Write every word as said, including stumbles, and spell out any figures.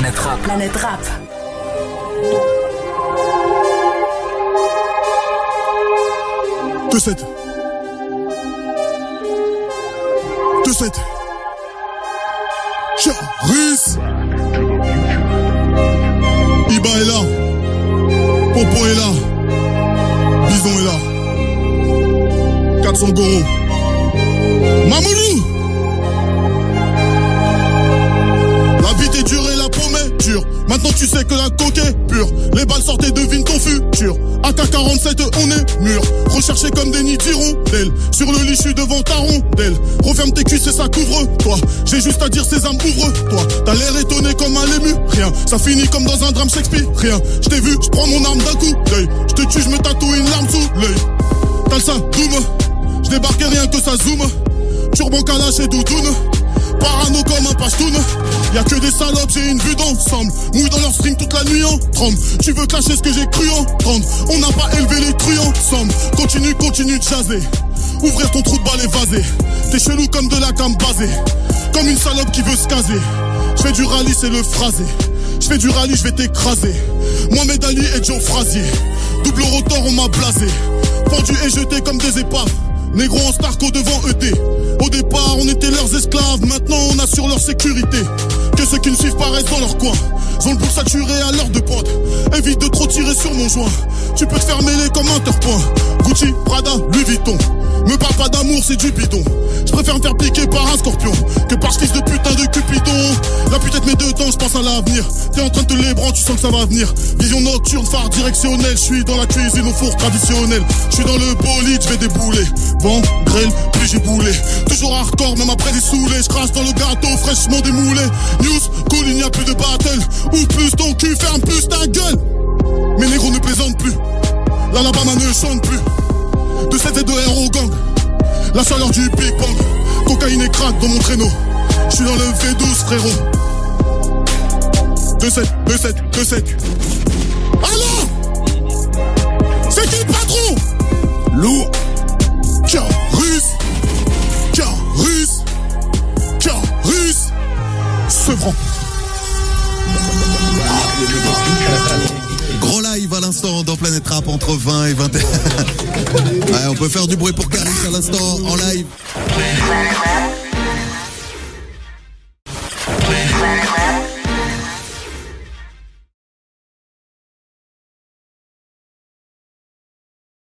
Planète Rap. Planète Rap. deux sept. deux sept. Charis. Iba est là. Popo est là. Bison est là. quatre cents Goro. Mamoudou. La vie t'est dure et la pomme est dure. Maintenant tu sais que la coque est pure. Les balles sortent et devine ton futur. A K quarante-sept on est mûr. Recherché comme des nids d'hirondelles. Sur le lit je suis devant ta rondelle. Referme tes cuisses et ça couvre-toi. J'ai juste à dire sésame ouvre-toi. T'as l'air étonné comme un lému. Rien, ça finit comme dans un drame Shakespeare. Rien, je t'ai vu, je prends mon arme d'un coup d'œil. Je te tue, je me tatoue une larme sous l'œil. T'as le syndrome. Je débarquais rien que ça zoom. Turban Kalash et doudoune. Parano comme un pastoun. Y'a que des salopes, j'ai une vue d'ensemble. Mouille dans leur string toute la nuit en tremble. Tu veux cacher ce que j'ai cru entendre. On n'a pas élevé les truies ensemble. Continue, continue de jaser. Ouvrir ton trou de balle évasé. T'es chelou comme de la cam basée. Comme une salope qui veut se caser. J'fais du rallye, c'est le phrasé. J'fais du rallye, j'vais t'écraser. Mohamed Ali et Joe Frazier. Double rotor, on m'a blasé. Pendu et jeté comme des épaves. Négro en Starco devant E D. Au départ on était leurs esclaves. Maintenant on assure leur sécurité. Que ceux qui ne suivent pas restent dans leur coin. Ils ont le boule saturé à l'heure de pointe. Évite de trop tirer sur mon joint. Tu peux te faire mêler comme un terre-point. Gucci, Prada, Louis Vuitton. Me parle pas d'amour, c'est du bidon. Je préfère me faire piquer par un scorpion que par ce fils de putain de Cupidon. La putain de mes deux temps, je pense à l'avenir. T'es en train de te lébran, tu sens que ça va venir. Vision nocturne, phare directionnel. Je suis dans la cuisine au four traditionnel. Je suis dans le bolide, je vais débouler. Vent, grêle, puis j'ai boulé. Toujours hardcore, même après des saoulés. Je crache dans le gâteau, fraîchement démoulé. News, cool, il n'y a plus de battle. Ou plus ton cul, ferme plus ta gueule. Mes négros ne plaisantent plus. L'Alabama ne chante plus. De sept et de R au gang. La chaleur du Big Bang. Cocaïne et crack dans mon traîneau. Je suis dans le V douze frérot. deux sept, deux sept, deux sept. Allô? C'est qui le patron? Lourd. Carus. Carus. Carus. Sevran. Gros live à l'instant dans Planète Rap entre vingt et vingt et un. Ouais, on peut faire du bruit pour Caris à l'instant en live.